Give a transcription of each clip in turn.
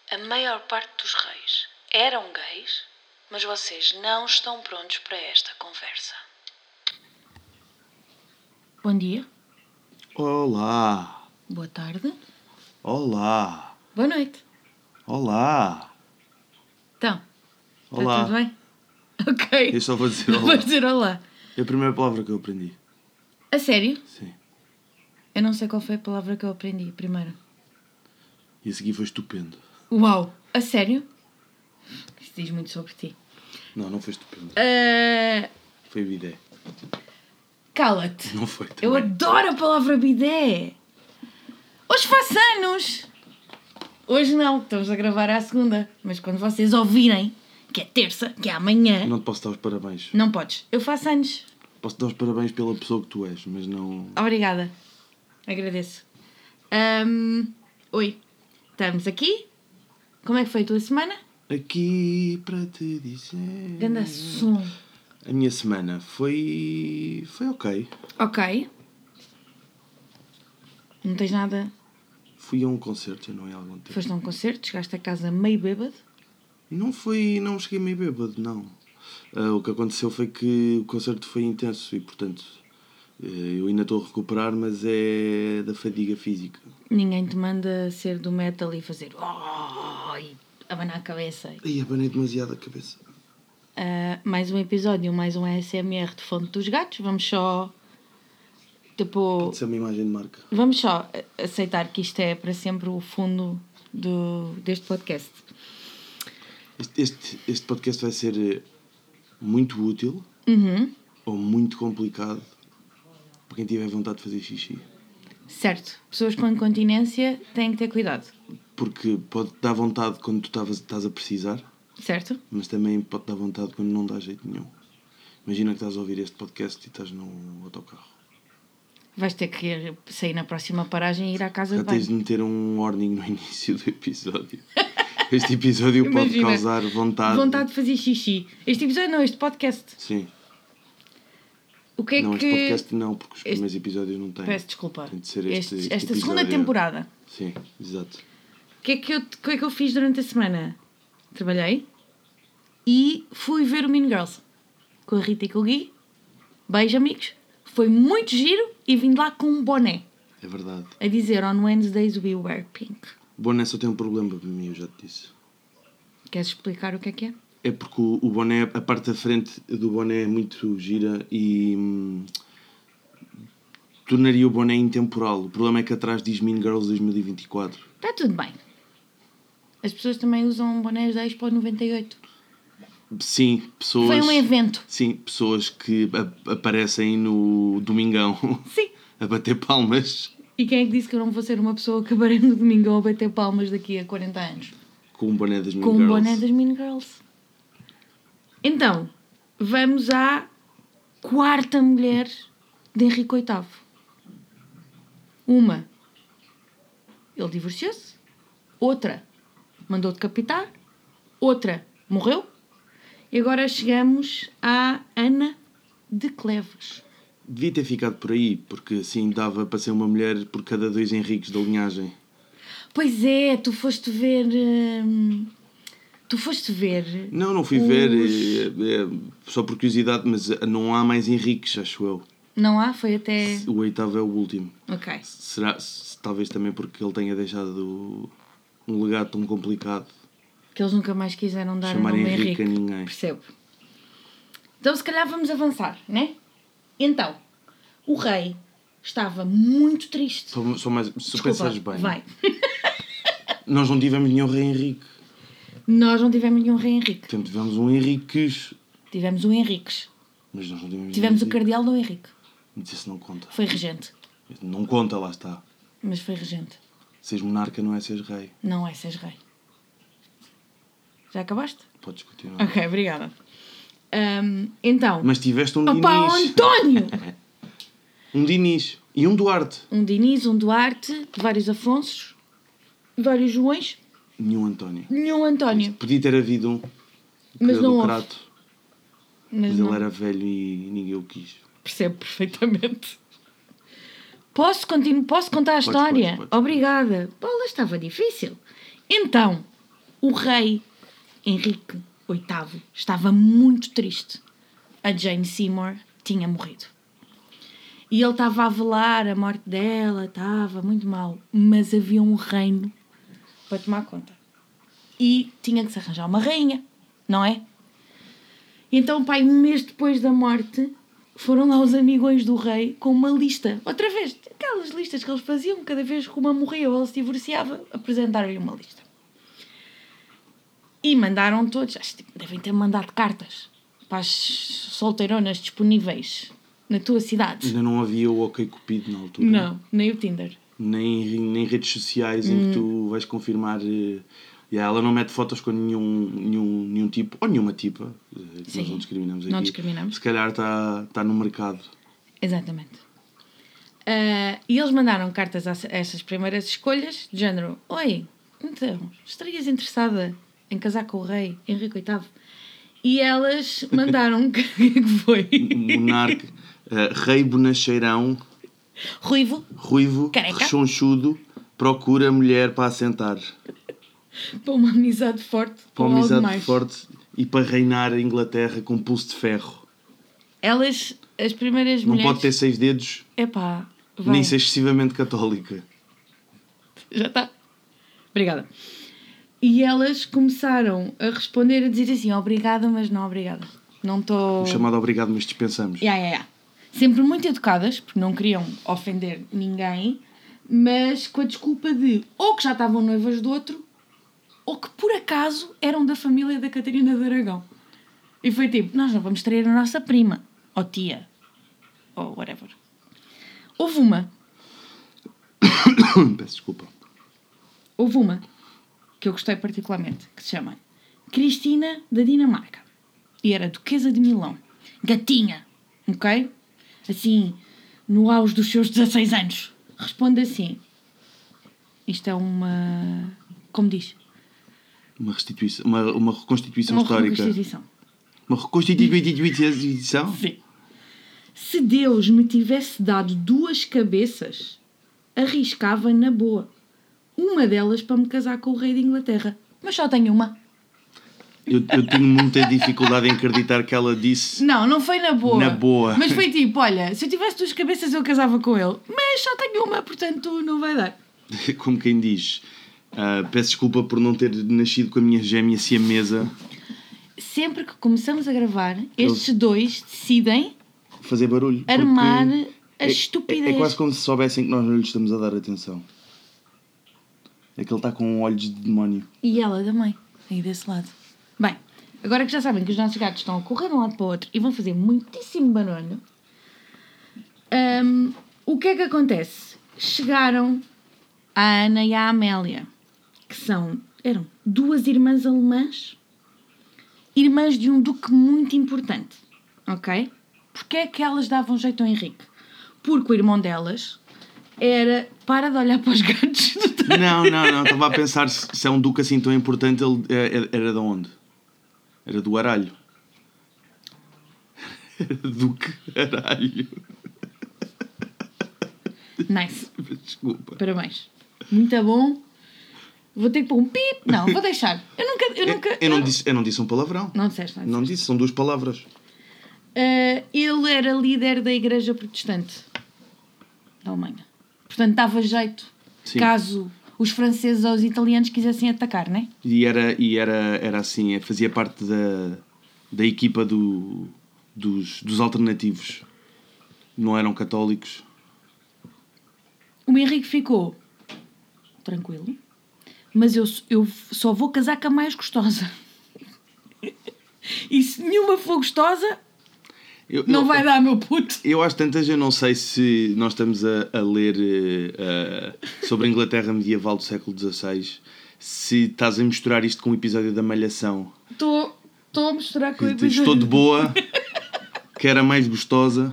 A maior parte dos reis eram gays, mas vocês não estão prontos para esta conversa. Bom dia. Olá. Boa tarde. Olá. Boa noite. Olá. Então, Olá. está tudo bem? Ok. Eu só vou dizer olá. Vou dizer olá. É a primeira palavra que eu aprendi. A sério? Sim. Eu não sei qual foi a palavra que eu aprendi primeiro. E a seguir foi estupendo. Uau! A sério? Isto diz muito sobre ti. Não foi estupendo. Foi bidé. Cala-te. Não foi também. Eu adoro a palavra bidé. Hoje faço anos. Hoje não, estamos a gravar à segunda. Mas quando vocês ouvirem, que é terça, que é amanhã... Não te posso dar os parabéns. Não podes. Eu faço anos. Posso dar os parabéns pela pessoa que tu és, mas não... Obrigada. Agradeço. Oi. Estamos aqui. Como é que foi a tua semana? Aqui para te dizer... Ganda som. A minha semana foi ok. Ok. Não tens nada... Fui a um concerto, não é há algum tempo. Foste a um concerto, chegaste a casa meio bêbado. Não cheguei meio bêbado, não. O que aconteceu foi que o concerto foi intenso e, portanto, eu ainda estou a recuperar, mas é da fadiga física. Ninguém te manda ser do metal e fazer... e abanar a cabeça. Ai, abanei demasiado a cabeça. Mais um episódio, mais um ASMR de Fonte dos Gatos. Vamos só... Tipo... Pode ser uma imagem de marca. Vamos só aceitar que isto é para sempre o fundo deste podcast. Este podcast vai ser muito útil ou muito complicado para quem tiver vontade de fazer xixi. Certo. Pessoas com incontinência têm que ter cuidado. Porque pode dar vontade quando tu estás a precisar. Certo. Mas também pode dar vontade quando não dá jeito nenhum. Imagina que estás a ouvir este podcast e estás no autocarro. Vais ter que sair na próxima paragem e ir à casa de Já banho. tens de meter um warning no início do episódio. Este episódio pode Imagina, causar vontade... Vontade de fazer xixi. Este episódio não, este podcast. Sim. O que é não, que... este podcast não, porque os primeiros episódios não têm. Peço desculpa. Tem de ser Esta episódio. segunda temporada. Sim, exato. O que é que eu fiz durante a semana? Trabalhei e fui ver o Mean Girls com a Rita e com o Gui. Beijo, amigos. Foi muito giro e vim de lá com um boné. É verdade. A dizer, on Wednesdays we wear pink. O boné só tem um problema para mim, eu já te disse. Queres explicar o que é? É porque o boné, a parte da frente do boné é muito gira e tornaria o boné intemporal. O problema é que atrás diz Mean Girls 2024. Está tudo bem. As pessoas também usam bonés da Expo 98. Sim, pessoas... Foi um evento. Sim, pessoas que aparecem no Domingão Sim. a bater palmas. E quem é que disse que eu não vou ser uma pessoa que acabarei no Domingão a bater palmas daqui a 40 anos? Com um boné das Mean Com Girls. um boné das Mean Girls. Então, vamos à quarta mulher de Henrique VIII. Uma, ele divorciou-se. Outra, mandou decapitar. Outra, morreu. E agora chegamos à Ana de Cleves. Devia ter ficado por aí, porque assim dava para ser uma mulher por cada 2 Henriques da linhagem. Pois é, tu foste ver... Não fui ver, só por curiosidade, mas não há mais Henriques, acho eu. Não há? Foi até... O 8º é o último. Ok. Talvez também porque ele tenha deixado um legado tão complicado. Que eles nunca mais quiseram dar Chamar o nome Henrique Henrique. a ninguém. Percebo. Então, se calhar vamos avançar, né? Então, o rei estava muito triste. Se tu pensares bem, vai. nós não tivemos nenhum rei Henrique. Nós não tivemos nenhum rei Henrique. Portanto, tivemos um Henriques. Tivemos um Henriques. Mas nós não Tivemos o Henrique. cardeal do Henrique. Mas isso não conta. Foi regente. Não conta, lá está. Mas foi regente. Seres monarca não é seres rei. Não é seres rei. Já acabaste? Podes continuar. Ok, obrigada. Então... Mas tiveste um Opa, o Dinis. António! Um Dinis. E um Duarte. Um Diniz, um Duarte, vários Afonsos, vários Joões, Nenhum António. nenhum António. Podia ter havido um. Mas era não do houve. Crato. Mas Mas não. ele era velho e ninguém o quis. Percebo perfeitamente. Posso contar a história? Podes. Obrigada. Bola, estava difícil. Então, O rei Henrique VIII estava muito triste. A Jane Seymour tinha morrido. E ele estava a velar a morte dela, estava muito mal. Mas havia um reino para tomar conta. E tinha que se arranjar uma rainha, não é? E então, pai, um mês depois da morte, foram lá os amigões do rei com uma lista. Outra vez, aquelas listas que eles faziam, cada vez que uma morria ou ela se divorciava, apresentaram-lhe uma lista. E mandaram todos, acho que devem ter mandado cartas para as solteironas disponíveis na tua cidade. Ainda não havia o OkCupid na altura. Não, nem o Tinder. Nem redes sociais em que tu vais confirmar. Ela não mete fotos com nenhum tipo, ou nenhuma tipa, que nós não discriminamos aqui. Não discriminamos. Se calhar está no mercado. Exatamente. E eles mandaram cartas a essas primeiras escolhas, de género: oi, então, estarias interessada em casar com o rei Henrique VIII? E elas mandaram, o que é que foi? Monarca, rei bonacheirão, ruivo, careca, rechonchudo, procura mulher para assentar. Para uma amizade forte. Para uma amizade forte e para reinar a Inglaterra com pulso de ferro. Elas, as primeiras mulheres... Não pode ter 6 dedos. Epá, vai. Nem ser excessivamente católica. Já está. Obrigada. E elas começaram a responder, a dizer assim: obrigada, mas não obrigada. Não estou... O chamado obrigado, mas dispensamos. Sempre muito educadas, porque não queriam ofender ninguém, mas com a desculpa de ou que já estavam noivas do outro, ou que por acaso eram da família da Catarina de Aragão. E foi tipo: nós não vamos trair a nossa prima, ou tia, ou whatever. Houve uma. Peço desculpa. Houve uma que eu gostei particularmente, que se chama Cristina da Dinamarca. E era duquesa de Milão. Gatinha, ok? Assim, no auge dos seus 16 anos. Responde assim. Isto é uma... Como diz? Uma reconstituição histórica. Reconstituição. Uma reconstituição? Sim. Se Deus me tivesse dado 2 cabeças, arriscava na boa. Uma delas para me casar com o rei de Inglaterra. Mas só tenho uma. Eu tenho muita dificuldade em acreditar que ela disse... Não foi na boa. Na boa. Mas foi tipo: olha, se eu tivesse 2 cabeças eu casava com ele. Mas só tenho uma, portanto não vai dar. Como quem diz... peço desculpa por não ter nascido com a minha gêmea siamesa. Sempre que começamos a gravar, estes dois decidem... fazer barulho. Armar a estupidez. É quase como se soubessem que nós não lhes estamos a dar atenção. É que ele está com olhos de demónio. E ela também, aí desse lado. Bem, agora que já sabem que os nossos gatos estão a correr de um lado para o outro e vão fazer muitíssimo barulho, o que é que acontece? Chegaram a Ana e a Amélia, que eram 2 irmãs alemãs, irmãs de um duque muito importante, ok? Porquê é que elas davam jeito ao Henrique? Porque o irmão delas era... Para de olhar para os gatos. Não. Estava a pensar se é um duque assim tão importante, ele era de onde? Era do Aralho. Duque Aralho. Nice. Desculpa. Parabéns. Muito bom. Vou ter que pôr um pip. Não, vou deixar. Eu não disse um palavrão. Não disseste. Não disse, são 2 palavras. Ele era líder da Igreja Protestante da Alemanha. Portanto, dava jeito. Sim. Caso os franceses ou os italianos quisessem atacar, não é? E era assim, fazia parte da equipa dos alternativos. Não eram católicos. O Henrique ficou tranquilo, mas eu só vou casar com a mais gostosa. E se nenhuma for gostosa, não vai dar, meu puto. Eu às tantas, eu não sei se nós estamos a ler sobre a Inglaterra medieval do século XVI, se estás a misturar isto com o episódio da Malhação. Estou a misturar com o episódio. Estou de boa, que era mais gostosa.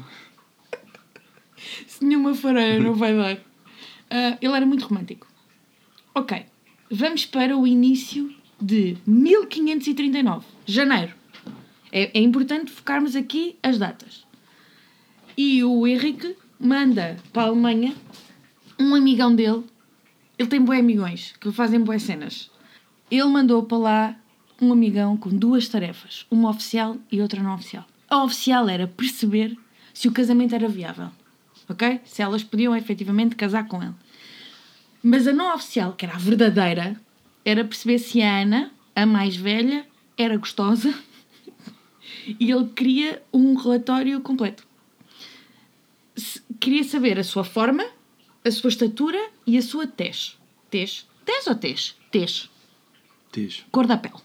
Se nenhuma fareira não vai dar. Ele era muito romântico. Ok, vamos para o início de 1539, janeiro. É importante focarmos aqui as datas. E o Henrique manda para a Alemanha um amigão dele. Ele tem bué amigões que fazem bué cenas. ele mandou para lá um amigão com 2 tarefas, uma oficial e outra não oficial. A oficial era perceber se o casamento era viável, ok? Se elas podiam efetivamente casar com ele. Mas a não oficial, que era a verdadeira, era perceber se a Ana, a mais velha, era gostosa e ele queria um relatório completo. Queria saber a sua forma, a sua estatura e a sua tez. Tez? Tez ou tez? Tez. Tez. Cor da pele.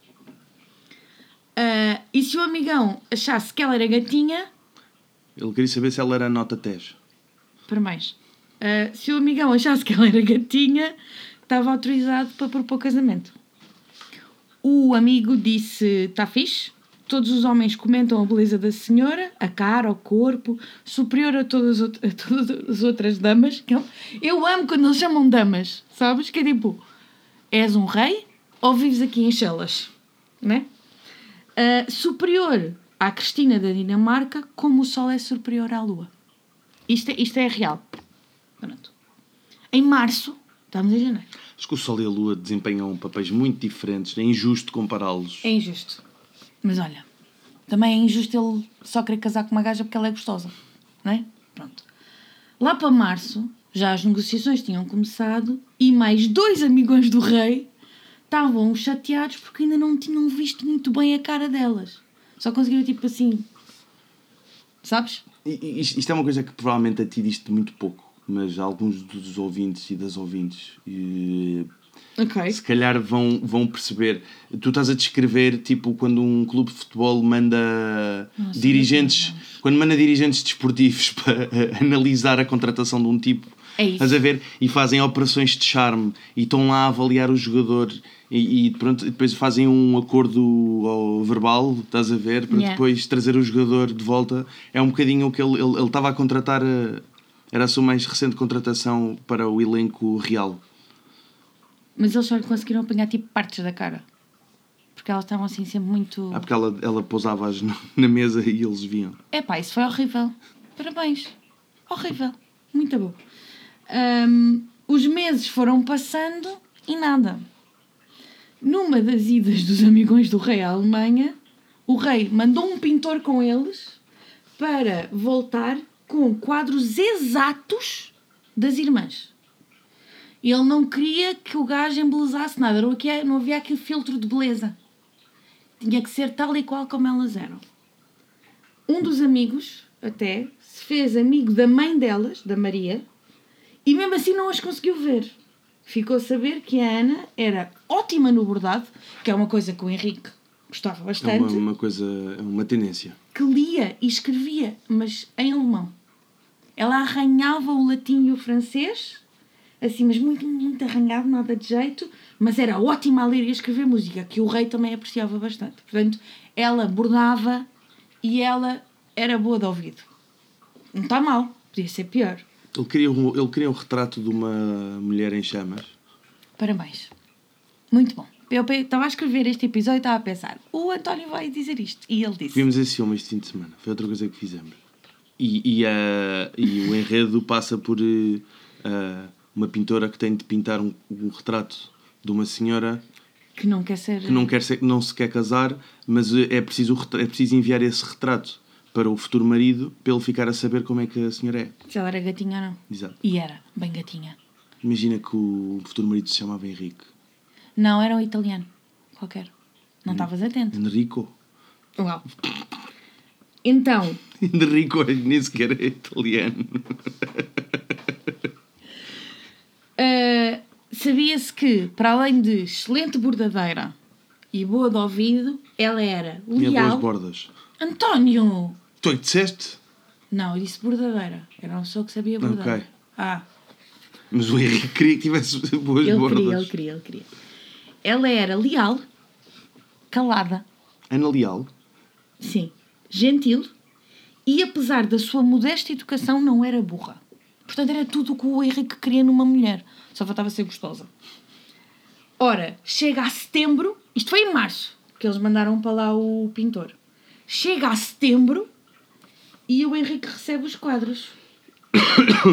E se o amigão achasse que ela era gatinha... Ele queria saber se ela era nota tez. Para mais. Se o amigão achasse que ela era gatinha, estava autorizado para propor casamento. O amigo disse, está fixe, todos os homens comentam a beleza da senhora, a cara, o corpo, superior a todas as outras damas. Que eu amo quando eles chamam damas, sabes? Que é tipo, és um rei ou vives aqui em Chelas? Né? Superior à Cristina da Dinamarca, como o Sol é superior à Lua. Isto é real. Pronto. Em março, estamos em janeiro. Acho que o Sol e a Lua desempenham papéis muito diferentes. É injusto compará-los. É injusto. Mas olha, também é injusto ele só querer casar com uma gaja porque ela é gostosa. Não é? Pronto. Lá para março, já as negociações tinham começado e mais 2 amigões do rei estavam chateados porque ainda não tinham visto muito bem a cara delas. Só conseguiram tipo assim... Sabes? Isto é uma coisa que provavelmente a ti diste muito pouco. Mas alguns dos ouvintes e das ouvintes se calhar vão perceber. Tu estás a descrever tipo quando um clube de futebol manda dirigentes, quando manda dirigentes desportivos para analisar a contratação de um tipo. É isso. Estás a ver? E fazem operações de charme e estão lá a avaliar o jogador e pronto, depois fazem um acordo verbal, estás a ver? Para depois trazer o jogador de volta. É um bocadinho o que ele estava a contratar. Era a sua mais recente contratação para o elenco real. Mas eles só lhe conseguiram apanhar tipo partes da cara. Porque elas estavam assim sempre muito... Porque ela pousava-as na mesa e eles viam. Epá, isso foi horrível. Parabéns. Horrível. Muito bom. Os meses foram passando e nada. Numa das idas dos amigões do rei à Alemanha, o rei mandou um pintor com eles para voltar com quadros exatos das irmãs. Ele não queria que o gajo embelezasse nada. Não havia aquele filtro de beleza. Tinha que ser tal e qual como elas eram. Um dos amigos, até, se fez amigo da mãe delas, da Maria, e mesmo assim não as conseguiu ver. Ficou a saber que a Ana era ótima no bordado, que é uma coisa que o Henrique gostava bastante. É uma tendência. Que lia e escrevia, mas em alemão. Ela arranhava o latim e o francês, assim, mas muito, muito arranhado, nada de jeito, mas era ótima a ler e a escrever música, que o rei também apreciava bastante. Portanto, ela bordava e ela era boa de ouvido. Não está mal, podia ser pior. Ele queria um retrato de uma mulher em chamas. Parabéns. Muito bom. Eu estava a escrever este episódio e estava a pensar, o António vai dizer isto. E ele disse... Vimos esse filme este fim de semana. Foi outra coisa que fizemos. E o enredo passa por uma pintora que tem de pintar um retrato de uma senhora que não quer ser... que não se quer casar, mas é preciso enviar esse retrato para o futuro marido para ele ficar a saber como é que a senhora é. Se ela era gatinha ou não. Exato. E era, bem gatinha. Imagina que o futuro marido se chamava Henrique. Não, era um italiano. Qualquer. Não estavas atento. Enrico. Uau. Então... Enrico nem sequer é italiano. Sabia-se que, para além de excelente bordadeira e boa de ouvido, ela era leal... Tinha boas bordas. António! Tu disseste? Não, eu disse bordadeira. Era uma pessoa que sabia bordar. Ok. Ah. Mas o Henrique queria que tivesse boas bordas. Ele queria. Ela era leal, calada. Ana Leal? Sim. Gentil. E apesar da sua modesta educação, não era burra. Portanto, era tudo o que o Henrique queria numa mulher. Só faltava ser gostosa. Ora, chega a setembro... Isto foi em março, que eles mandaram para lá o pintor. Chega a setembro e o Henrique recebe os quadros.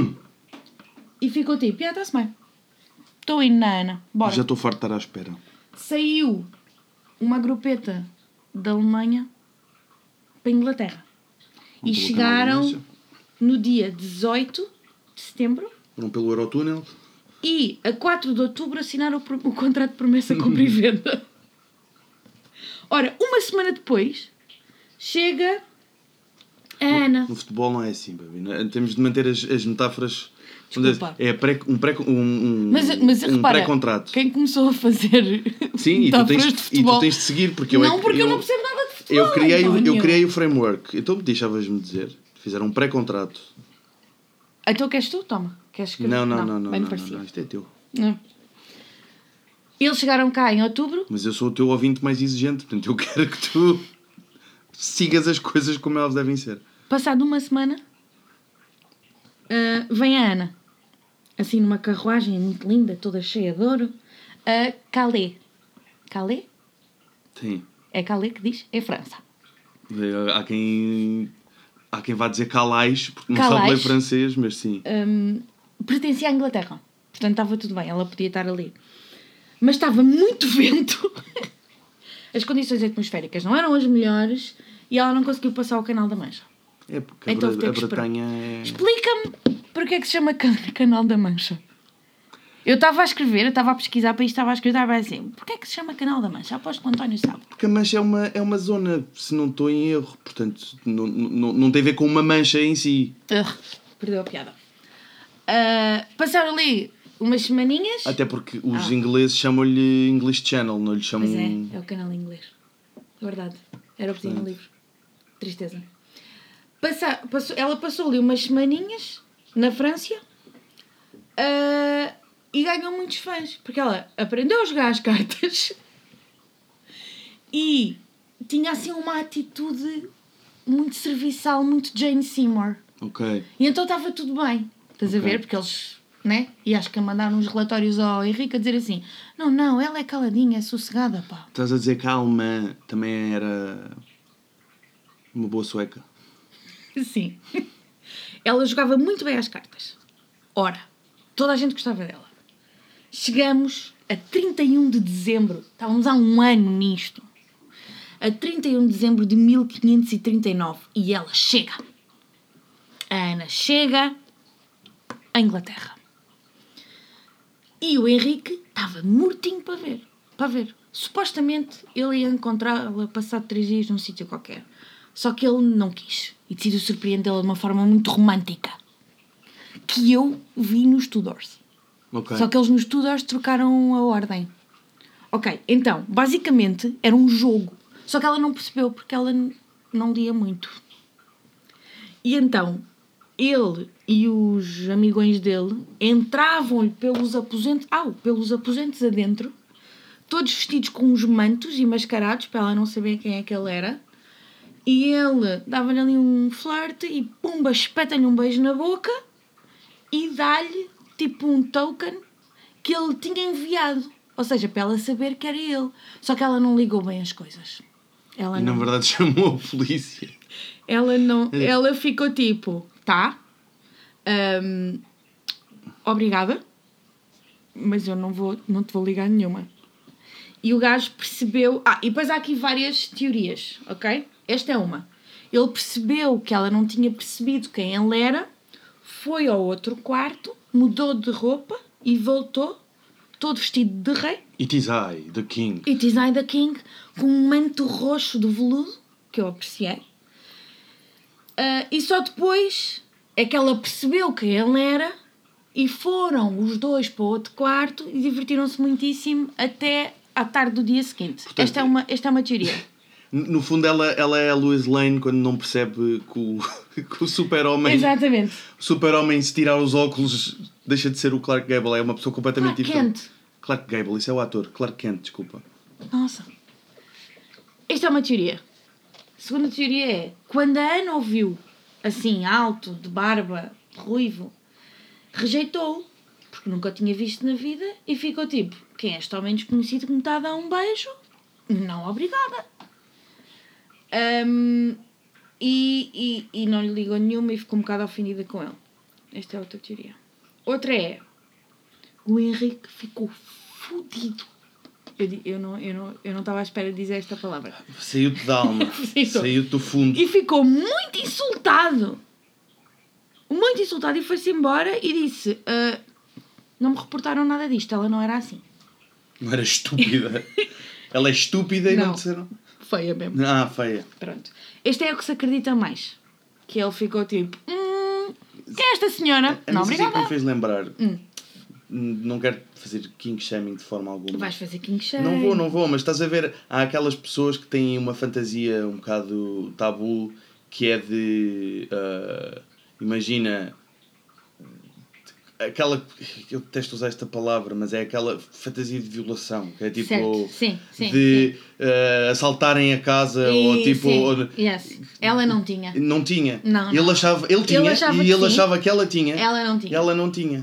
E ficou tipo, está-se bem. Estou indo na Ana. Bora. Já estou farto de estar à espera. saiu uma grupeta da Alemanha para a Inglaterra. E chegaram no dia 18 de setembro. Foram pelo Eurotúnel. E a 4 de outubro assinaram o contrato de promessa, compra e venda. Ora, uma semana depois, chega a Ana. No futebol não é assim, baby. Temos de manter as metáforas. Desculpa. É Mas repara, pré-contrato. Quem começou a fazer sim, e tu tens de seguir. Porque eu não percebo nada de futebol. Eu criei o framework. Então deixavas-me dizer. Fizeram um pré-contrato. Então queres tu? Toma. Queres que... Não, isto é teu. Não. Eles chegaram cá em outubro. Mas eu sou o teu ouvinte mais exigente, portanto eu quero que tu sigas as coisas como elas devem ser. Passado uma semana, vem a Ana, assim numa carruagem muito linda, toda cheia de ouro, a Calais. Calais? Sim. É Calais que diz? É França. Há quem vá dizer Calais, porque não sabe ler francês, mas sim. Pertencia à Inglaterra. Portanto, estava tudo bem, ela podia estar ali. Mas estava muito vento. As condições atmosféricas não eram as melhores e ela não conseguiu passar o Canal da Mancha. É porque então, a Bretanha é... Explica-me porque é que se chama Canal da Mancha. Eu estava a escrever, eu estava a pesquisar para isto, estava a escrever assim, porque é que se chama Canal da Mancha? Aposto que o António sabe. Porque a Mancha é uma zona, se não estou em erro, portanto não tem a ver com uma mancha em si. Perdeu a piada. Passaram ali umas semaninhas. Até porque os ingleses chamam-lhe English Channel, não lhe chamam... Pois é o canal inglês. Verdade. Era o que tinha no livro. Tristeza. Ela passou ali umas semaninhas na França e ganhou muitos fãs. Porque ela aprendeu a jogar as cartas e tinha assim uma atitude muito serviçal, muito Jane Seymour. Ok. E então estava tudo bem. Estás a ver? Porque eles... Né? E acho que mandaram uns relatórios ao Henrique a dizer assim: não, ela é caladinha, é sossegada, pá. Estás a dizer que a alemã também era uma boa sueca? Sim. Ela jogava muito bem as cartas. Ora, toda a gente gostava dela. Chegamos a 31 de dezembro, estávamos há um ano nisto, a 31 de dezembro de 1539, e ela chega. A Ana chega à Inglaterra. E o Henrique estava mortinho para ver. Supostamente ele ia encontrá-la passado 3 dias num sítio qualquer. Só que ele não quis. E decidiu surpreendê-la de uma forma muito romântica. Que eu vi nos Tudors. Okay. Só que eles nos Tudors trocaram a ordem. Ok, então, basicamente era um jogo. Só que ela não percebeu porque ela não lia muito. E então... ele e os amigões dele entravam-lhe pelos aposentos adentro, todos vestidos com uns mantos e mascarados, para ela não saber quem é que ele era. E ele dava-lhe ali um flerte e pumba, espeta-lhe um beijo na boca e dá-lhe tipo um token que ele tinha enviado. Ou seja, para ela saber que era ele. Só que ela não ligou bem as coisas. Na verdade chamou a polícia. Ela ficou tipo... Tá. Obrigada. Mas eu não te vou ligar nenhuma. E o gajo percebeu... e depois há aqui várias teorias, ok? Esta é uma. Ele percebeu que ela não tinha percebido quem ele era, foi ao outro quarto, mudou de roupa e voltou, todo vestido de rei. It is I, the king. It is I, the king, com um manto roxo de veludo, que eu apreciei. E só depois é que ela percebeu quem ele era e foram os dois para o outro quarto e divertiram-se muitíssimo até à tarde do dia seguinte. Portanto, esta é uma teoria. No fundo ela é a Lois Lane quando não percebe que o super-homem... Exatamente. O super-homem, se tirar os óculos, deixa de ser o Clark Gable. É uma pessoa completamente diferente. Clark Gable, isso é o ator. Clark Kent, desculpa. Nossa. Esta é uma teoria. A segunda teoria é, quando a Ana ouviu, assim, alto, de barba, ruivo, rejeitou-o, porque nunca o tinha visto na vida, e ficou tipo, quem é este homem desconhecido que me está a dar um beijo? Não, obrigada. E não lhe ligou nenhuma e ficou um bocado ofendida com ele. Esta é outra teoria. Outra é, o Henrique ficou fodido. Eu não estava à espera de dizer esta palavra. Saiu-te da alma. Saiu-te do fundo. E ficou muito insultado. Muito insultado e foi-se embora e disse... não me reportaram nada disto. Ela não era assim. Não era estúpida. Ela é estúpida e não disseram... Feia mesmo. Feia. Pronto. Este é o que se acredita mais. Que ele ficou tipo... quem é esta senhora? Não, obrigada. Isso que me fez lembrar. Não quero fazer king shaming de forma alguma. Vais fazer king shaming. Não vou, mas estás a ver, há aquelas pessoas que têm uma fantasia um bocado tabu, que é de, imagina, aquela, eu detesto usar esta palavra, mas é aquela fantasia de violação, que é tipo, sim, de assaltarem a casa, ou tipo... Yes. Ela não tinha. Não tinha. Não. Ele achava que ela tinha. Ela não tinha.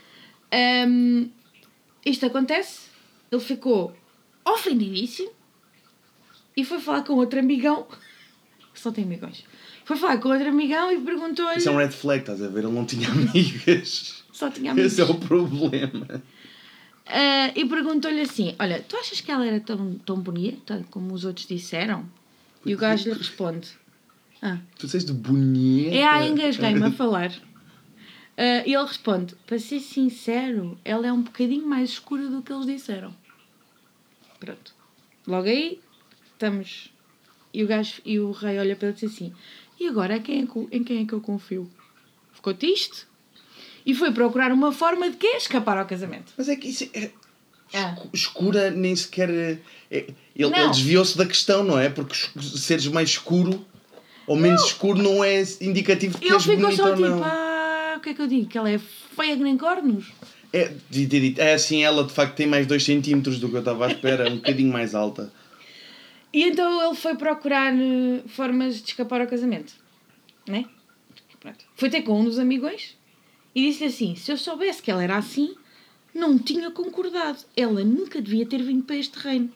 Isto acontece, ele ficou ofendidíssimo e foi falar com outro amigão, só tem amigões, foi falar com outro amigão e perguntou-lhe... Isso é um red flag, estás a ver? Ele não tinha amigas. Só tinha amigos. Esse é o problema. E perguntou-lhe assim, olha, tu achas que ela era tão bonita como os outros disseram? E o gajo lhe responde... Tu disseste bonita? Engasguei-me a falar. E ele responde, para ser sincero, ela é um bocadinho mais escura do que eles disseram. Pronto. Logo aí, estamos... E o rei olha para ele e diz assim, e agora em quem é que eu confio? Ficou triste e foi procurar uma forma de quê? Escapar ao casamento. Mas é que isso é... Escura nem sequer... Ele desviou-se da questão, não é? Porque seres mais escuro ou menos escuro não é indicativo de que és bonito ou não. O que é que eu digo? Que ela é feia que nem cornos? É assim, ela de facto tem mais 2 centímetros do que eu estava à espera, um bocadinho mais alta. E então ele foi procurar formas de escapar ao casamento. Né? Pronto. Foi ter com um dos amigões e disse-lhe assim, se eu soubesse que ela era assim, não tinha concordado. Ela nunca devia ter vindo para este reino.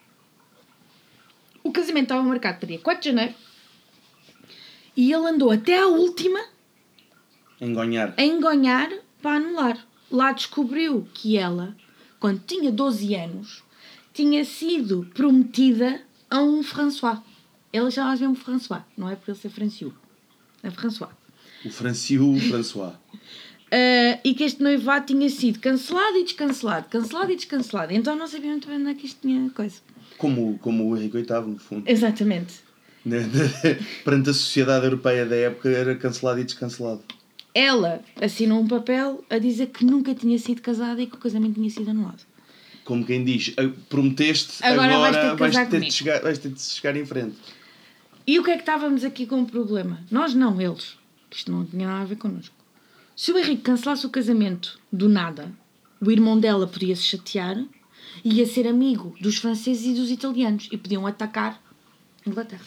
O casamento estava marcado para dia 4 de janeiro e ele andou até à última a engonhar para anular. Lá descobriu que ela, quando tinha 12 anos, tinha sido prometida a um François. Ela chamava-se mesmo François, não é por ele ser Franciu. É François. O François. E que este noivado tinha sido cancelado e descancelado. Cancelado e descancelado. Então não sabia muito bem onde é que isto tinha coisa. Como o Henrique VIII, no fundo. Exatamente. Perante a sociedade europeia da época era cancelado e descancelado. Ela assinou um papel a dizer que nunca tinha sido casada e que o casamento tinha sido anulado. Como quem diz, prometeste, agora vais ter de chegar em frente. E o que é que estávamos aqui com o problema? Nós não, eles. Isto não tinha nada a ver connosco. Se o Henrique cancelasse o casamento do nada, o irmão dela podia se chatear e ia ser amigo dos franceses e dos italianos e podiam atacar a Inglaterra.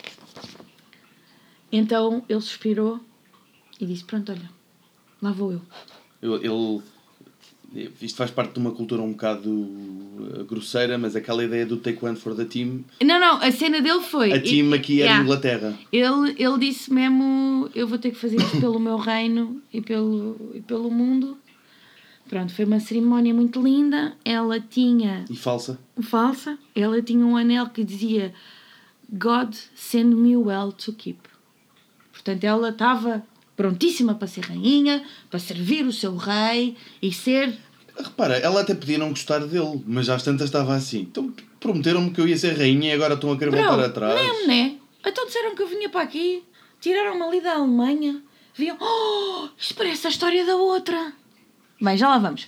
Então ele suspirou e disse, pronto, olha, lá vou eu. Isto faz parte de uma cultura um bocado grosseira, mas aquela ideia do take one for the team... Não, a cena dele foi... A team aqui era Inglaterra. Ele disse mesmo, eu vou ter que fazer isto pelo meu reino e pelo mundo. Pronto, foi uma cerimónia muito linda. Ela tinha... E falsa? Falsa. Ela tinha um anel que dizia God send me well to keep. Portanto, ela estava prontíssima para ser rainha, para servir o seu rei e ser... Repara, ela até podia não gostar dele, mas às tantas estava assim. Então prometeram-me que eu ia ser rainha e agora estão a querer voltar atrás. Mesmo, né? Então disseram que eu vinha para aqui, tiraram-me ali da Alemanha, viam... Oh, isto parece a história da outra. Bem, já lá vamos.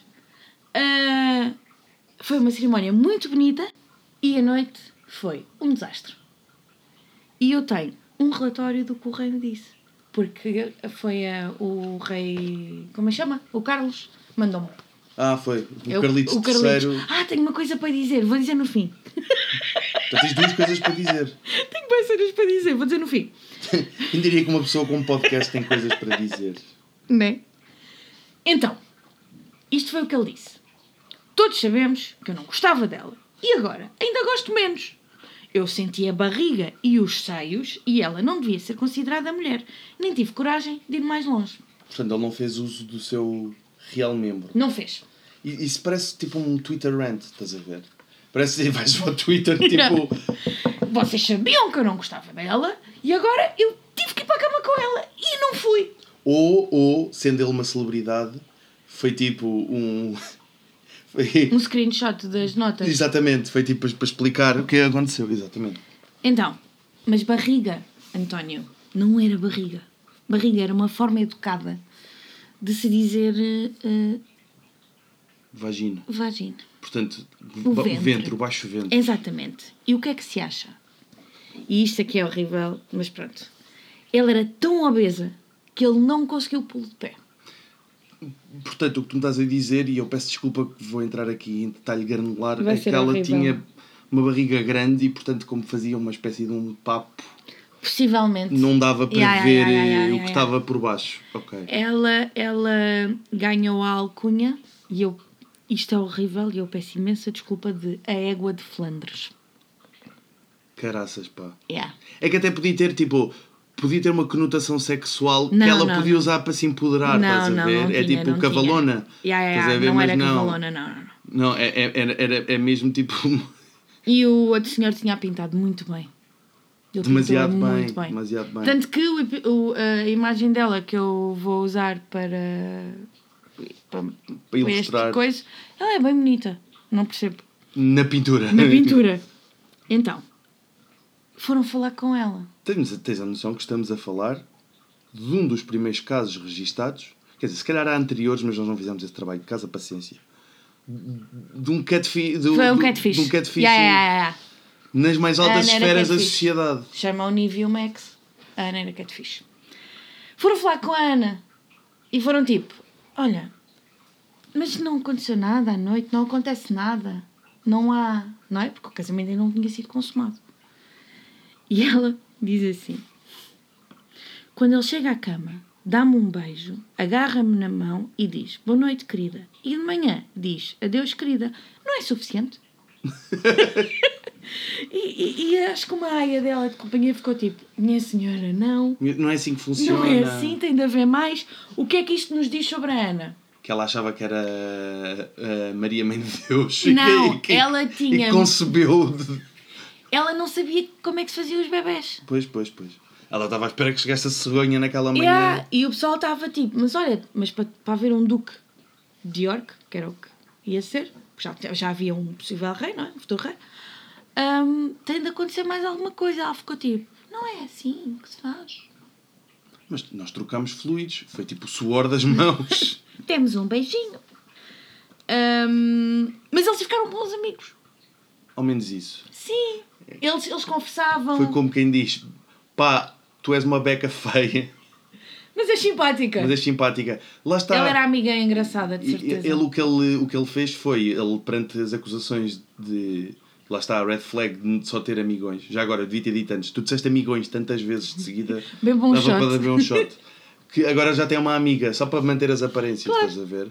Foi uma cerimónia muito bonita e a noite foi um desastre. E eu tenho um relatório do que o rei me disse. Porque foi o rei... Como é que chama? O Carlos mandou-me. Foi. O Carlitos III. Tenho uma coisa para dizer. Vou dizer no fim. Então tens 2 coisas para dizer. Tenho mais coisas para dizer. Vou dizer no fim. Quem diria que uma pessoa com um podcast tem coisas para dizer? Né? Então, isto foi o que ele disse. Todos sabemos que eu não gostava dela. E agora? Ainda gosto menos. Eu senti a barriga e os seios e ela não devia ser considerada mulher. Nem tive coragem de ir mais longe. Portanto, ele não fez uso do seu real membro. Não fez. Isso parece tipo um Twitter rant, estás a ver? Parece que vais para o Twitter, tipo... Vocês sabiam que eu não gostava dela e agora eu tive que ir para a cama com ela e não fui. Ou sendo ele uma celebridade, foi tipo um... Um screenshot das notas. Exatamente, foi tipo para explicar o que aconteceu, exatamente. Então, mas barriga, António, não era barriga. Barriga era uma forma educada de se dizer... Vagina. Portanto, o ventre. O baixo ventre. Exatamente. E o que é que se acha? E isto aqui é horrível, mas pronto. Ela era tão obesa que ele não conseguiu pô-lo de pé. Portanto, o que tu me estás a dizer, e eu peço desculpa que vou entrar aqui em detalhe granular, vai é que ela tinha uma barriga grande e, portanto, como fazia uma espécie de um papo... Possivelmente. Não dava para ver o que estava por baixo. Okay. Ela ganhou a alcunha, e isto é horrível, e eu peço imensa desculpa, de a égua de Flandres. Caraças, pá. Yeah. É que até podia ter uma conotação sexual que ela podia usar para se empoderar, estás a ver? Não é tinha, tipo cavalona. Estás a ver? Não era cavalona, não. Não, é mesmo tipo... E o outro senhor tinha pintado muito bem. Ele demasiado muito bem. Tanto que a imagem dela que eu vou usar para ilustrar, coisa, ela é bem bonita. Não percebo. Na pintura. Então, foram falar com ela. Tens a noção que estamos a falar de um dos primeiros casos registados, quer dizer, se calhar há anteriores, mas nós não fizemos esse trabalho de casa, paciência, de um catfish. Foi um catfish. De um catfish nas mais altas esferas da sociedade. Chama o Nivea Max. A Ana era catfish. Foram falar com a Ana e foram tipo, olha, mas não aconteceu nada à noite, não acontece nada, não há, não é? Porque o casamento ainda não tinha sido consumado. E ela diz assim, quando ele chega à cama, dá-me um beijo, agarra-me na mão e diz, boa noite, querida. E de manhã diz, adeus, querida. Não é suficiente? e acho que uma aia dela de companhia ficou tipo, minha senhora, não. Não é assim que funciona. Não é assim, tem de haver mais. O que é que isto nos diz sobre a Ana? Que ela achava que era a Maria Mãe de Deus. Não, ela tinha... E concebeu... Ela não sabia como é que se faziam os bebés. Pois. Ela estava à espera que chegasse a cegonha naquela manhã. E o pessoal estava tipo, mas olha, mas para haver um duque de York, que era o que ia ser, já havia um possível rei, não é? Um futuro rei. Tem de acontecer mais alguma coisa. Ela ficou tipo, não é assim que se faz. Mas nós trocámos fluidos. Foi tipo o suor das mãos. Temos um beijinho. Mas eles ficaram bons amigos. Ao menos isso. Sim. Eles conversavam. Foi como quem diz, pá, tu és uma beca feia. Mas é simpática. Lá está. Ela era amiga engraçada, de certeza. O que ele fez foi, ele perante as acusações de... Lá está, a red flag de só ter amigões. Já agora, devia ter dito antes. Tu disseste amigões tantas vezes de seguida. Bebo um shot. Para beber um shot. Que agora já tem uma amiga, só para manter as aparências, claro. Estás a ver?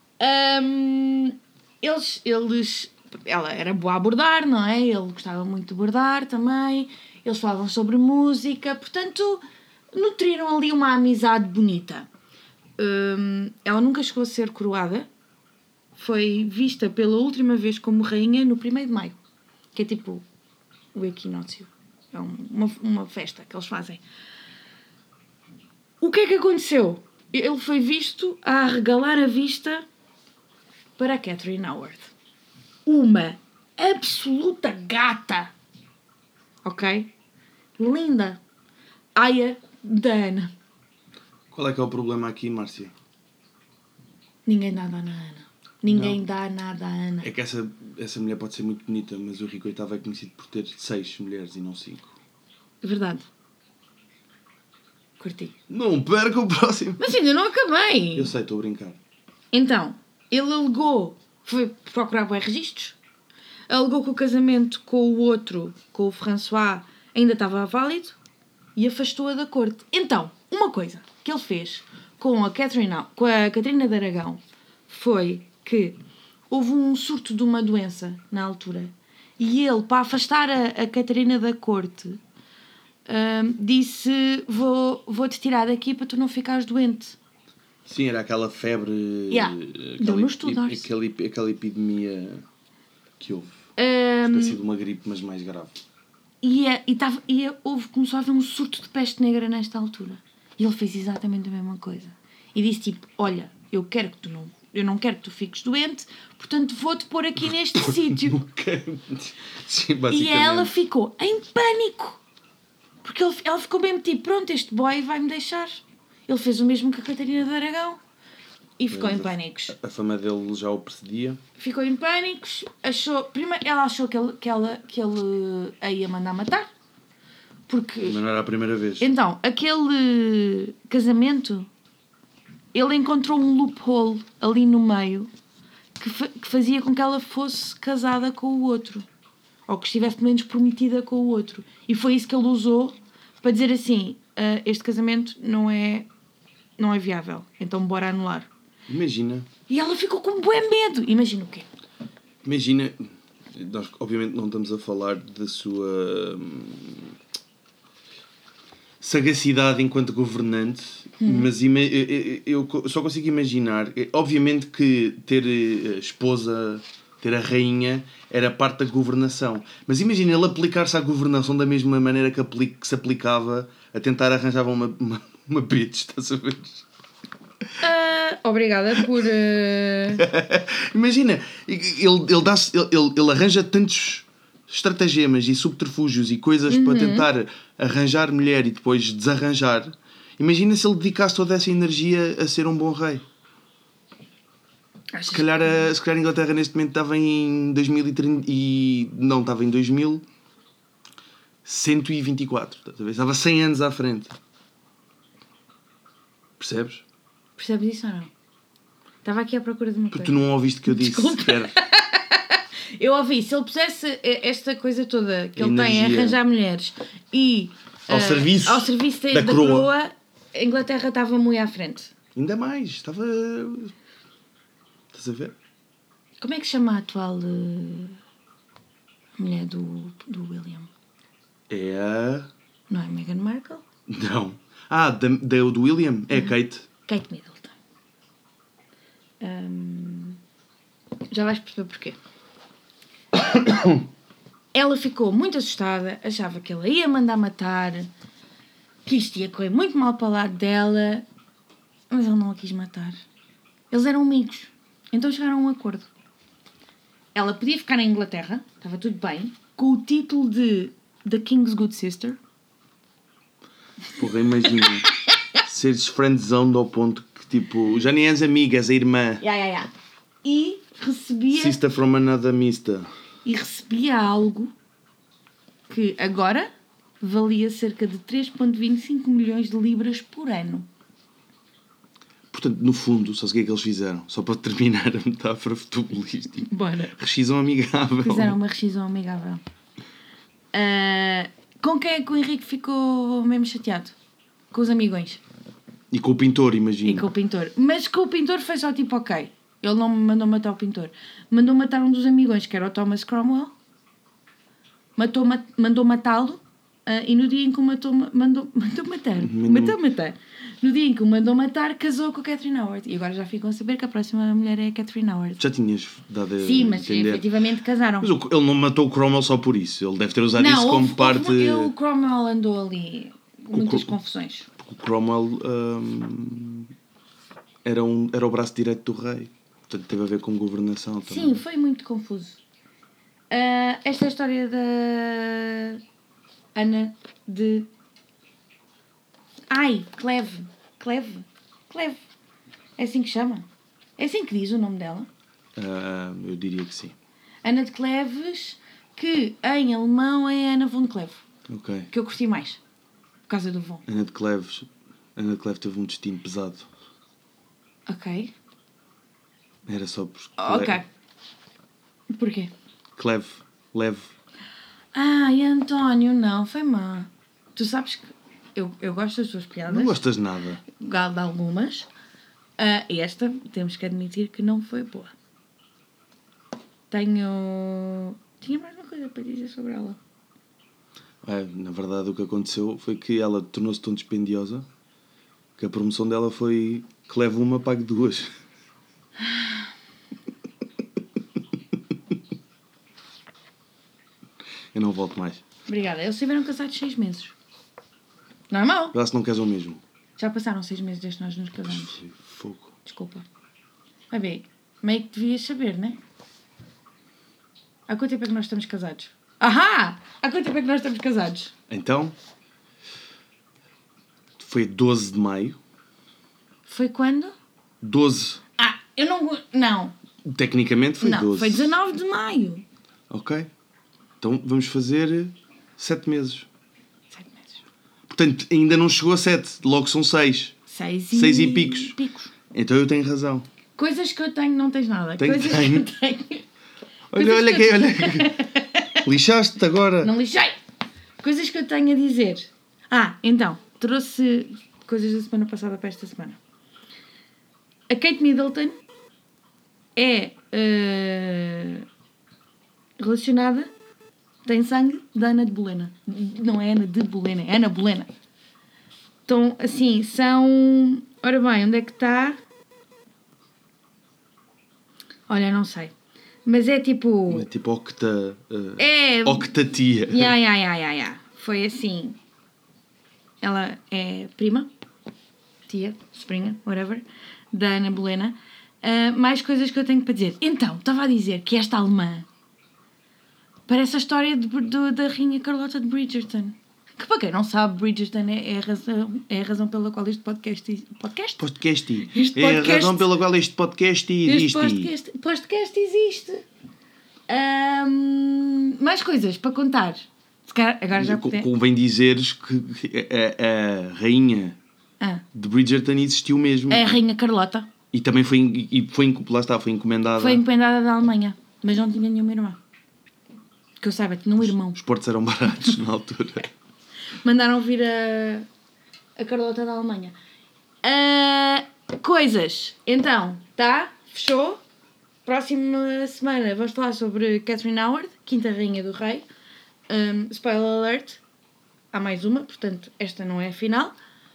Ela era boa a abordar, não é? Ele gostava muito de abordar também. Eles falavam sobre música. Portanto, nutriram ali uma amizade bonita. Ela nunca chegou a ser coroada. Foi vista pela última vez como rainha no 1º de maio. Que é tipo o equinócio. É uma festa que eles fazem. O que é que aconteceu? Ele foi visto a arregalar a vista para a Catherine Howard. Uma absoluta gata. Ok? Linda. Aia da Ana. Qual é que é o problema aqui, Márcia? Ninguém dá nada à Ana. Ninguém dá nada à Ana. É que essa mulher pode ser muito bonita, mas o Rico VIII é conhecido por ter 6 mulheres e não 5. Verdade. Curti. Não perca o próximo. Mas ainda não acabei. Eu sei, estou a brincar. Então, ele alegou, foi procurar bem registros, alegou que o casamento com o outro, com o François, ainda estava válido e afastou-a da corte. Então, uma coisa que ele fez com a Catarina de Aragão foi que houve um surto de uma doença na altura e ele, para afastar a Catarina da corte, disse, vou-te tirar daqui para tu não ficares doente. Sim, era aquela febre, Deu-me estudar. aquela epidemia que houve. Espécie de uma gripe, mas mais grave. Começou a haver um surto de peste negra nesta altura. E ele fez exatamente a mesma coisa. E disse tipo, olha, eu não quero que tu fiques doente, portanto vou-te pôr aqui neste sítio. Sim, e ela ficou em pânico. Porque ela ficou mesmo tipo, pronto, este boy vai-me deixar. Ele fez o mesmo que a Catarina de Aragão. E ficou em pânicos. A fama dele já o precedia. Ficou em pânicos. Primeiro ela achou que ele a ia mandar matar. Porque... Mas não era a primeira vez. Então, aquele casamento, ele encontrou um loophole ali no meio que fazia com que ela fosse casada com o outro. Ou que estivesse pelo menos prometida com o outro. E foi isso que ele usou para dizer assim, este casamento não é viável. Então bora anular. Imagina. E ela ficou com bué medo. Imagina o quê? Imagina, nós obviamente não estamos a falar da sua sagacidade enquanto governante, mas eu só consigo imaginar, obviamente que ter a esposa, ter a rainha, era parte da governação, mas imagina ele aplicar-se à governação da mesma maneira que se aplicava a tentar arranjar uma bitch, estás a ver? Obrigada por... Imagina, ele arranja tantos estratagemas e subterfúgios e coisas para tentar arranjar mulher e depois desarranjar. Imagina se ele dedicasse toda essa energia a ser um bom rei. Se calhar a Inglaterra neste momento estava em 2030 e... Não, estava em 2124. Estava 100 anos à frente. Percebes? Percebes isso ou não? Estava aqui à procura de uma coisa. Tu não ouviste o que eu disse sequer. Eu ouvi, se ele pusesse esta coisa toda que ele tem a arranjar mulheres e ao serviço da coroa, a Inglaterra estava muito à frente. Ainda mais, estava... Estás a ver? Como é que se chama a atual mulher do William? É a... Não é Meghan Markle? Não. Do William? É a Kate. Kate Middleton. Já vais perceber porquê. Ela ficou muito assustada, achava que ele ia mandar matar, que isto ia correr muito mal para o lado dela, mas ele não a quis matar. Eles eram amigos, então chegaram a um acordo. Ela podia ficar na Inglaterra, estava tudo bem, com o título de The King's Good Sister. Porra, imagina seres friendzoned ao ponto que tipo, já nem és amiga, és a irmã. E recebia... Sister from another mister. E recebia algo que agora valia cerca de 3,25 milhões de libras por ano. Portanto, no fundo, só sei o que é que eles fizeram. Só para terminar a metáfora futebolística. Bora. Rescisão amigável. Fizeram uma rescisão amigável. Com quem é que o Henrique ficou mesmo chateado? Com os amigões. E com o pintor, imagina. E com o pintor. Mas com o pintor foi só tipo, ok. Ele não me mandou matar o pintor. Mandou matar um dos amigões, que era o Thomas Cromwell. Mandou matá-lo. E no dia em que o mandou matar. No dia em que o mandou matar, casou com a Catherine Howard. E agora já ficam a saber que a próxima mulher é a Catherine Howard. Já tinhas dado a Sim, mas entender. efetivamente casaram. Mas ele não matou o Cromwell só por isso. Ele deve ter usado isso como parte... O Cromwell andou ali muitas confusões. Porque o Cromwell era o braço direito do rei. Portanto, teve a ver com governação também. Sim, foi muito confuso. Esta é a história da Ana de... Cleve. É assim que chama? É assim que diz o nome dela? Eu diria que sim. Ana de Cleves, que em alemão é Ana von Cleve. Ok. Que eu curti mais. Por causa do von. Ana de Cleves teve um destino pesado. Ok. Era só por... Ok. Porquê? Leve. E António, não, foi má. Tu sabes que eu gosto das tuas piadas. Não gostas de nada. De algumas. Esta, temos que admitir que não foi boa. Tinha mais uma coisa para dizer sobre ela. Na verdade, o que aconteceu foi que ela tornou-se tão dispendiosa que a promoção dela foi que leve uma, pague duas. Eu não volto mais. Obrigada. Eles estiveram casados 6 meses. Normal. Lá se não casam mesmo. Já passaram 6 meses desde que nós nos casamos. Fogo. Desculpa. Vai ver. Meio que devias saber, não é? Há quanto tempo é que nós estamos casados? Ahá! Há quanto tempo é que nós estamos casados? Então... Foi 12 de maio. Foi quando? 12. Ah, eu não... Não. Tecnicamente foi 12. Não, foi 19 de maio. Ok. Então vamos fazer 7 meses. 7 meses. Portanto, ainda não chegou a 7. Logo são 6. 6 e picos. Então eu tenho razão. Coisas que eu tenho, não tens nada. Tenho. Que eu tenho. Olha aqui. Lixaste-te agora. Não lixei. Coisas que eu tenho a dizer. Então, trouxe coisas da semana passada para esta semana. A Kate Middleton é relacionada, tem sangue da Ana de Bolena. Não é Ana de Bolena, é Ana Bolena. Então, assim, são... Ora bem, onde é que está? Olha, não sei. Mas é tipo... É tipo octa... é... Octatia. Ya. Foi assim. Ela é prima, tia, sobrinha, whatever, da Ana Bolena. Mais coisas que eu tenho para dizer. Então, estava a dizer que esta alemã parece a história da rainha Carlota de Bridgerton. Que para quem não sabe, Bridgerton é a razão pela qual este podcast... É a razão pela qual este podcast existe. Este podcast existe. Mais coisas para contar. Se calhar, agora já convém dizeres que a rainha de Bridgerton existiu mesmo. É a rainha Carlota. E também foi encomendada. Foi encomendada da Alemanha, mas não tinha nenhuma irmã. Que eu saiba, tinha um irmão. Os portos eram baratos na altura. Mandaram vir a Carlota da Alemanha. Coisas. Então, fechou. Próxima semana vamos falar sobre Catherine Howard, quinta rainha do rei. Spoiler alert. Há mais uma, portanto, esta não é a final.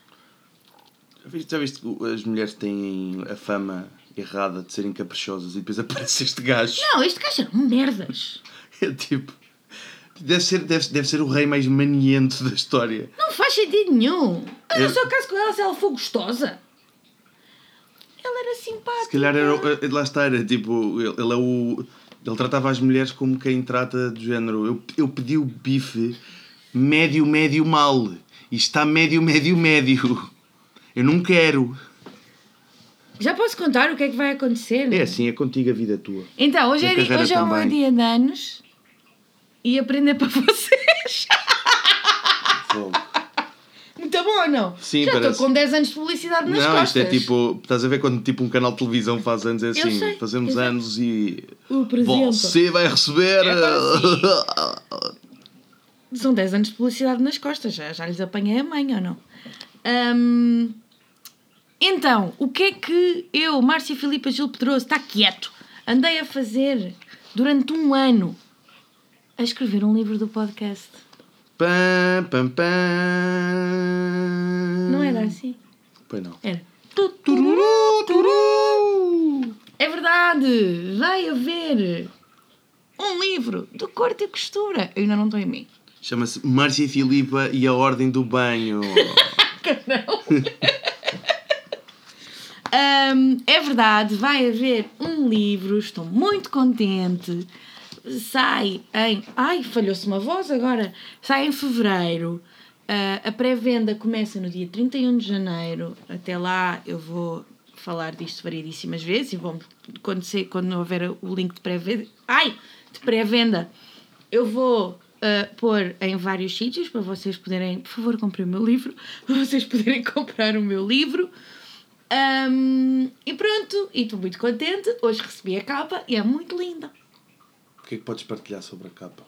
Já viste que as mulheres têm a fama errada de serem caprichosas e depois aparece este gajo? Não, este gajo é merdas. É tipo... Deve ser o rei mais maniento da história. Não faz sentido nenhum. Eu só caso com ela se ela for gostosa. Ela era simpática. Se calhar lá está, era tipo... Ele tratava as mulheres como quem trata do género. Eu pedi o bife médio mal. E está médio. Eu não quero. Já posso contar o que é que vai acontecer? É assim, é contigo a vida tua. Então, hoje é o meu dia de anos. E aprender para vocês. Fogo. Muito bom ou não? Sim, já estou com 10 anos de publicidade nas costas. Não, isto é tipo... Estás a ver quando tipo um canal de televisão faz anos? É assim, fazemos anos e... Você vai receber... São 10 anos de publicidade nas costas. Já lhes apanhei a mãe ou não? Então, o que é que eu, Márcia Filipa Gil Pedroso, está quieto, andei a fazer durante um ano? A escrever um livro do podcast. Pam, pam, pam. Não era assim? Pois não. Era. Tururu. É verdade! Vai haver um livro do corte e costura. Eu ainda não estou em mim. Chama-se Márcia Filipa e a Ordem do Banho. Não. É verdade, vai haver um livro. Estou muito contente. Sai em... Ai, falhou-se uma voz agora. Sai em fevereiro. A pré-venda começa no dia 31 de janeiro. Até lá eu vou falar disto variedíssimas vezes. E quando houver o link de pré-venda... De pré-venda. Eu vou pôr em vários sítios para vocês poderem... Por favor, comprem o meu livro. Para vocês poderem comprar o meu livro. E pronto. E estou muito contente. Hoje recebi a capa e é muito linda. O que é que podes partilhar sobre a capa?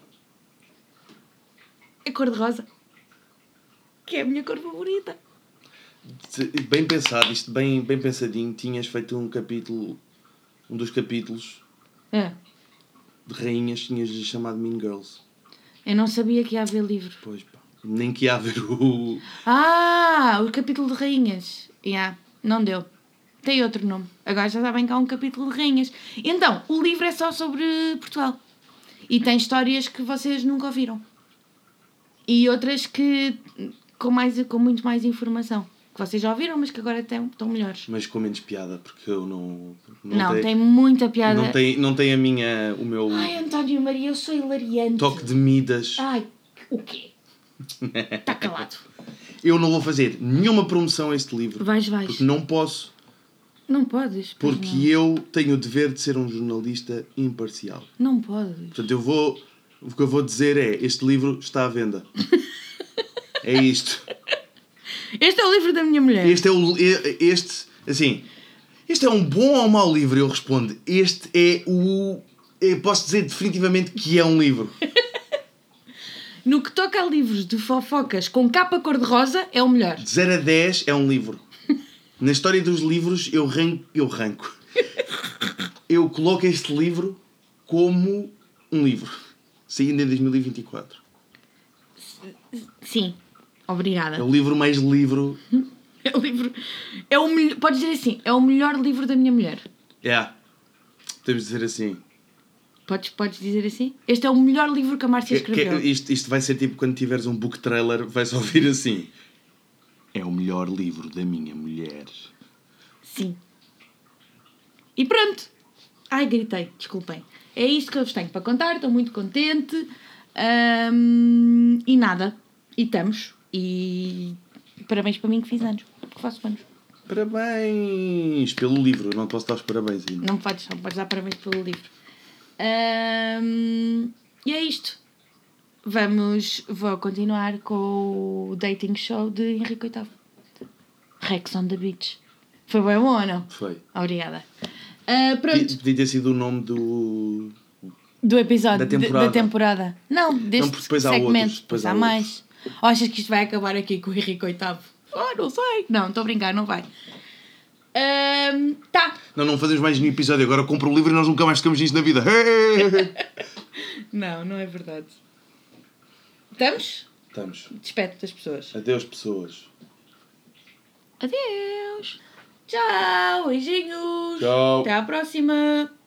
É cor-de-rosa. Que é a minha cor favorita. Bem pensado, isto bem pensadinho. Tinhas feito um dos capítulos de rainhas, tinhas chamado Mean Girls. Eu não sabia que ia haver livro. Pois pá, nem que ia haver o... o capítulo de rainhas. Não deu. Tem outro nome. Agora já sabem que há um capítulo de rainhas. Então, o livro é só sobre Portugal. E tem histórias que vocês nunca ouviram. E outras que com muito mais informação. Que vocês já ouviram, mas que agora estão melhores. Mas com menos piada, porque eu não... Tem muita piada. Não tem o meu... Ai, António Maria, eu sou hilariante. Toque de Midas. Ai, o quê? Está calado. Eu não vou fazer nenhuma promoção a este livro. Vais. Porque não posso. Não podes. Porque não. Eu tenho o dever de ser um jornalista imparcial. Não podes. Portanto, o que eu vou dizer é, este livro está à venda. É isto. Este é o livro da minha mulher. Este é um bom ou mau livro? Eu respondo. Este é eu posso dizer definitivamente que é um livro. No que toca a livros de fofocas com capa cor-de-rosa, é o melhor. De 0 a 10 é um livro. Na história dos livros, eu ranco. Eu coloco este livro como um livro. Saindo em 2024. Sim. Obrigada. É o livro mais livro. É o livro... Podes dizer assim, é o melhor livro da minha mulher. Podemos dizer assim. Podes dizer assim? Este é o melhor livro que a Márcia escreveu. Isto vai ser tipo quando tiveres um book trailer, vais ouvir assim. É o melhor livro da minha mulher. Sim. E pronto. Ai, gritei. Desculpem. É isto que eu vos tenho para contar. Estou muito contente. E nada. E estamos. E parabéns para mim que fiz anos. Que faço anos. Parabéns pelo livro. Não te posso dar os parabéns ainda. Não podes dar parabéns pelo livro. E é isto. Vou continuar com o dating show de Henrique VIII. Rex on the Beach. Foi bem bom ou não? Foi. Obrigada. Pronto. Podia ter sido o nome do episódio. Da temporada. Não, deste depois há segmento. outros. Depois há mais. Ou achas que isto vai acabar aqui com o Henrique VIII? Não sei. Não, estou a brincar, não vai. Tá. Não fazemos mais nenhum episódio. Agora compro o livro e nós nunca mais tocamos nisto na vida. Não é verdade. Estamos? Estamos. Despede das pessoas. Adeus, pessoas. Adeus. Tchau, beijinhos. Tchau. Até à próxima.